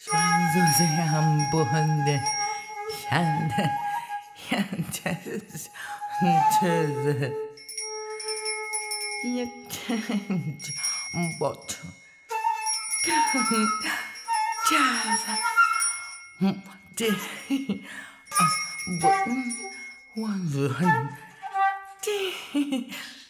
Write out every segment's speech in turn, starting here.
双手这样不的，想的想着是，就是也真就不成，加上这我人的。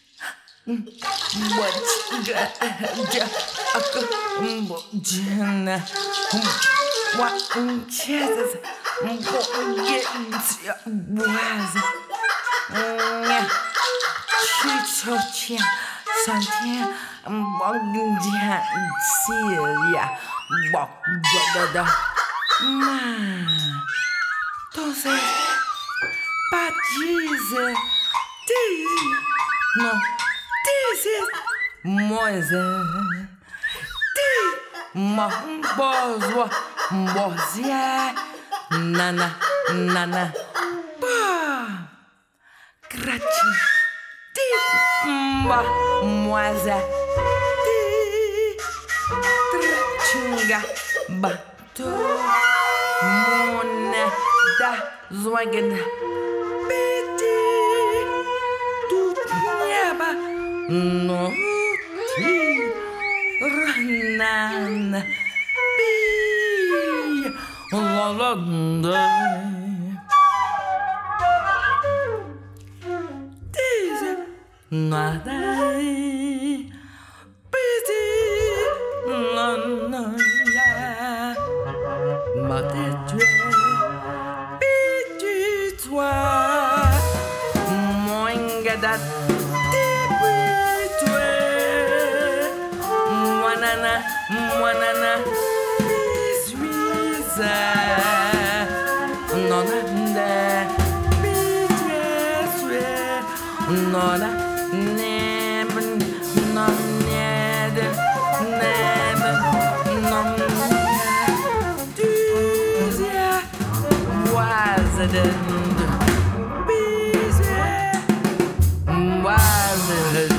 我这个不真的，我确实我也这我是去秋千上天我讲起呀，我觉得嘛都是把其实的no。This is Moise. Mambozwa Mbozia Nana Nana Ba Grachi Di Mba Moise Di Trachinga Bato Mone Da Zwagenda Bidi Tutnyaba No ti ranan bi lalanda dize nada busy lana ya mate tu bi toi moinga Mwanana Biswiza Nonanda Bisweswe Nona Neben Nonede Neben Nonede Duzia Wazadend Biswe Wazadend